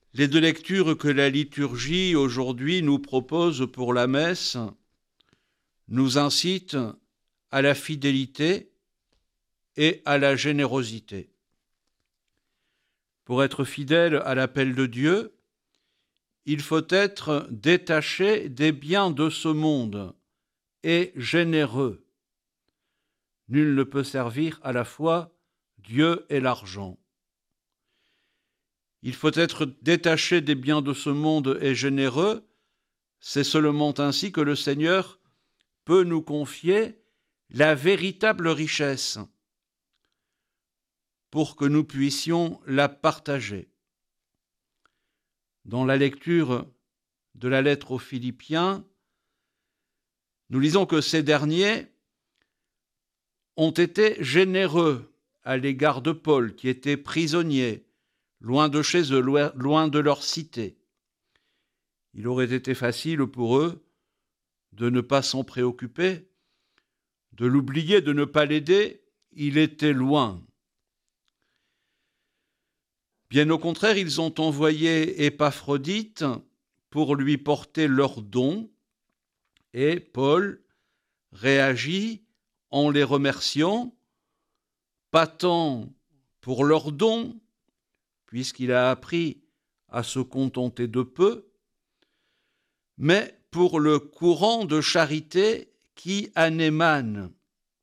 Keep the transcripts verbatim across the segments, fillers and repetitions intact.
Les deux lectures que la liturgie aujourd'hui nous propose pour la messe nous incitent à la fidélité et à la générosité. Pour être fidèle à l'appel de Dieu, il faut être détaché des biens de ce monde et généreux. Nul ne peut servir à la fois Dieu et l'argent. Il faut être détaché des biens de ce monde et généreux. C'est seulement ainsi que le Seigneur peut nous confier la véritable richesse pour que nous puissions la partager. Dans la lecture de la lettre aux Philippiens, nous lisons que ces derniers ont été généreux à l'égard de Paul, qui était prisonnier, loin de chez eux, loin de leur cité. Il aurait été facile pour eux de ne pas s'en préoccuper, de l'oublier, de ne pas l'aider. Il était loin. Bien au contraire, ils ont envoyé Épaphrodite pour lui porter leurs dons, et Paul réagit en les remerciant, pas tant pour leurs dons, puisqu'il a appris à se contenter de peu, mais pour le courant de charité qui en émane.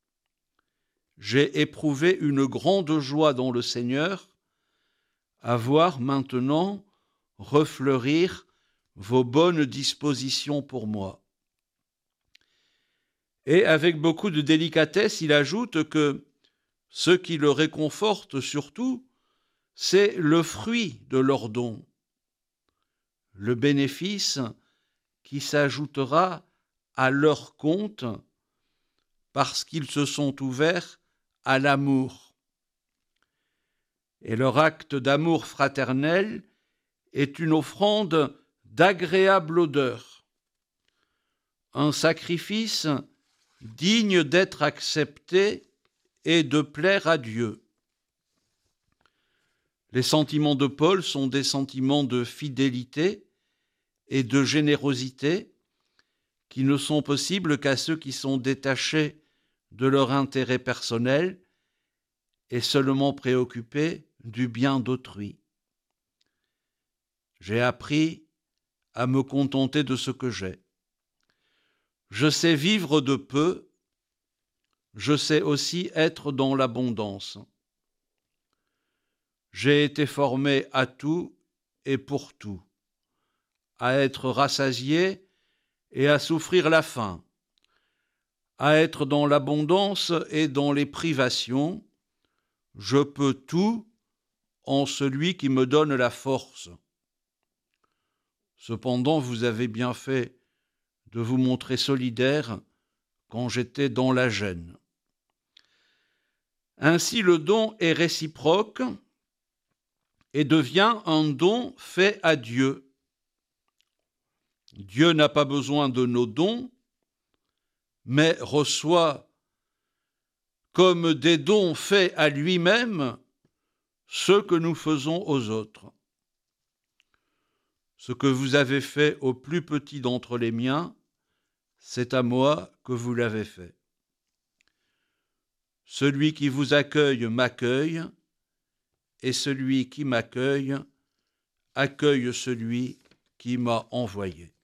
J'ai éprouvé une grande joie dans le Seigneur à voir maintenant refleurir vos bonnes dispositions pour moi. Et avec beaucoup de délicatesse, il ajoute que ce qui le réconforte surtout, c'est le fruit de leurs dons, le bénéfice qui s'ajoutera à leur compte parce qu'ils se sont ouverts à l'amour. Et leur acte d'amour fraternel est une offrande d'agréable odeur, un sacrifice digne d'être accepté et de plaire à Dieu. Les sentiments de Paul sont des sentiments de fidélité et de générosité qui ne sont possibles qu'à ceux qui sont détachés de leur intérêt personnel et seulement préoccupés du bien d'autrui. J'ai appris à me contenter de ce que j'ai. Je sais vivre de peu, je sais aussi être dans l'abondance. J'ai été formé à tout et pour tout, à être rassasié et à souffrir la faim, à être dans l'abondance et dans les privations. Je peux tout en celui qui me donne la force. Cependant, vous avez bien fait de vous montrer solidaire quand j'étais dans la gêne. Ainsi, le don est réciproque et devient un don fait à Dieu. Dieu n'a pas besoin de nos dons, mais reçoit comme des dons faits à lui-même ceux que nous faisons aux autres. Ce que vous avez fait au plus petit d'entre les miens, c'est à moi que vous l'avez fait. Celui qui vous accueille m'accueille, et celui qui m'accueille accueille celui qui m'a envoyé.